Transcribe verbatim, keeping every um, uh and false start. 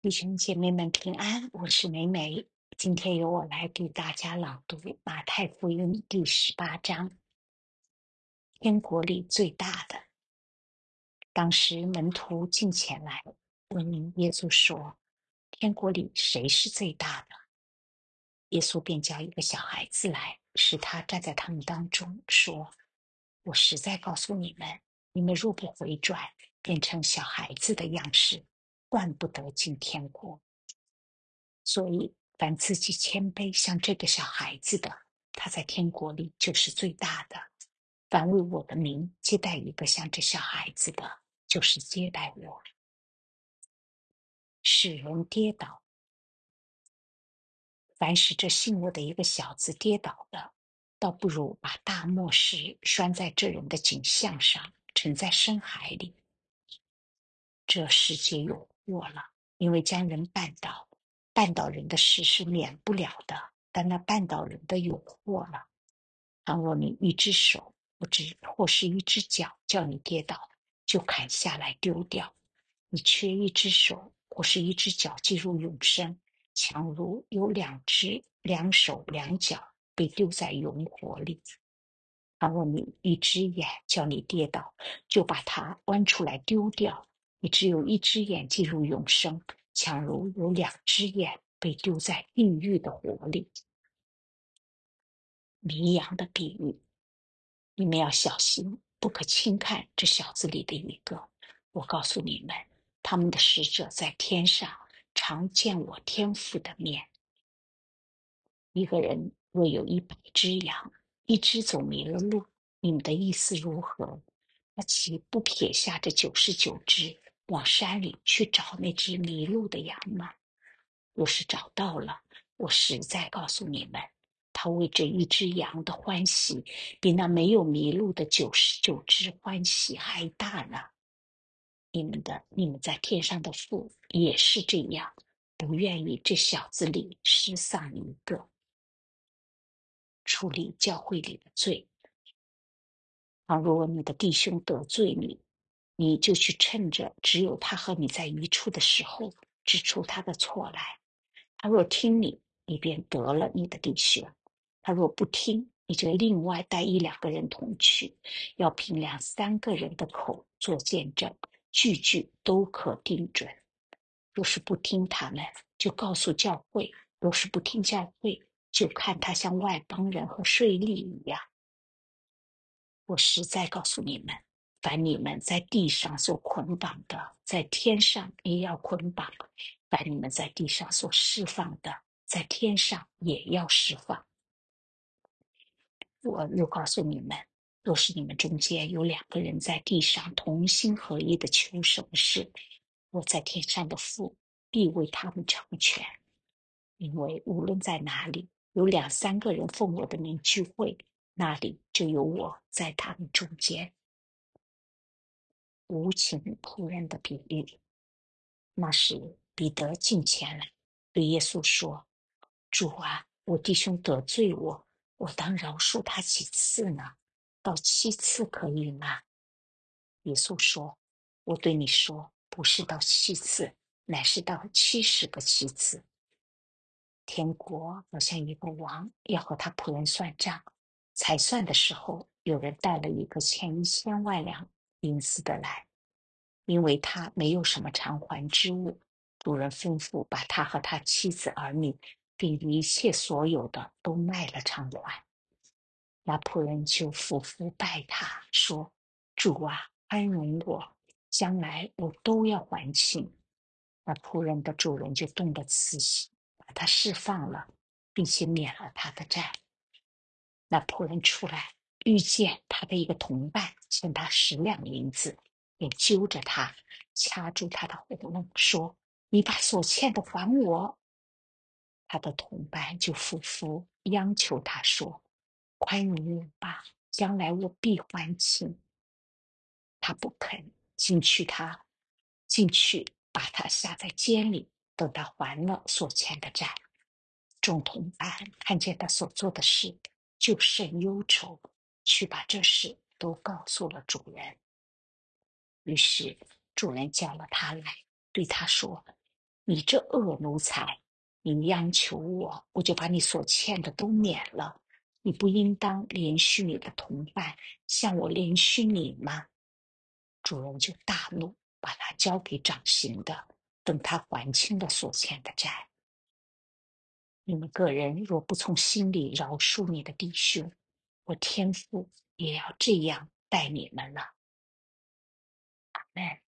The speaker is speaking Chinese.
弟兄姐妹们平安，我是美美。今天由我来给大家朗读马太福音第十八章，天国里最大的。当时门徒进前来问耶稣说：天国里谁是最大的？耶稣便叫一个小孩子来，使他站在他们当中，说：我实在告诉你们，你们若不回转，变成小孩子的样式，断不得进天国。所以凡自己谦卑像这个小孩子的，他在天国里就是最大的。凡为我的名接待一个像这小孩子的，就是接待我。使人跌倒，凡使这信我的一个小子跌倒的，倒不如把大磨石拴在这人的颈项上，沉在深海里。这世界有祸了，因为将人绊倒，绊倒人的事是免不了的，但那绊倒人的有祸了。倘若你一只手或者或是一只脚叫你跌倒，就砍下来丢掉。你缺一只手或是一只脚进入永生，强如有两只两手两脚被丢在永火里。倘若你一只眼叫你跌倒，就把它弯出来丢掉。你只有一只眼进入永生，强如有两只眼被丢在地狱的火里。迷羊的比喻，你们要小心，不可轻看这小子里的一个。我告诉你们，他们的使者在天上常见我天父的面。一个人若有一百只羊，一只走迷了路，你们的意思如何？那岂不撇下这九十九只，往山里去找那只迷路的羊吗？若是找到了，我实在告诉你们，他为这一只羊的欢喜，比那没有迷路的九十九只欢喜还大呢。你们的，你们在天上的父也是这样，不愿意这小子里失丧一个。处理教会里的罪。倘若你的弟兄得罪你，你就去趁着只有他和你在一处的时候，指出他的错来。他若听你，你便得了你的弟兄；他若不听，你就另外带一两个人同去，要凭两三个人的口做见证，句句都可定准。若是不听他们，就告诉教会；若是不听教会，就看他像外邦人和税吏一样。我实在告诉你们，凡你们在地上所捆绑的，在天上也要捆绑；凡你们在地上所释放的，在天上也要释放。我又告诉你们，若是你们中间有两个人在地上同心合意的求什么事，我在天上的父必为他们成全。因为无论在哪里，有两三个人奉我的名聚会，那里就有我在他们中间。无情仆人的比喻。那时彼得进前来，对耶稣说：主啊，我弟兄得罪我，我当饶恕他几次呢？到七次可以吗？耶稣说：我对你说，不是到七次，乃是到七十个七次。天国好像一个王要和他仆人算账，才算的时候，有人带了一个欠一千万两银子的来，因为他没有什么偿还之物，主人吩咐把他和他妻子儿女，并一切所有的都卖了偿还。那仆人就俯伏拜他，说：主啊，宽容我，将来我都要还清。那仆人的主人就动了慈心，把他释放了，并且免了他的债。那仆人出来，遇见他的一个同伴欠他十两银子，便揪着他，掐住他的喉咙，说：你把所欠的还我。他的同伴就俯伏央求他说：宽容我吧，将来我必还清。他不肯，进去他进去把他下在监里，等他还了所欠的债。众同伴看见他所做的事，就甚忧愁，去把这事都告诉了主人。于是主人叫了他来，对他说： 你这恶奴才，你央求我，我就把你所欠的都免了。你不应当连续你的同伴，像我连续你吗？”主人就大怒，把他交给掌刑的，等他还清了所欠的债。你们个人若不从心里饶恕你的弟兄，我天父也要这样待你们了。阿们。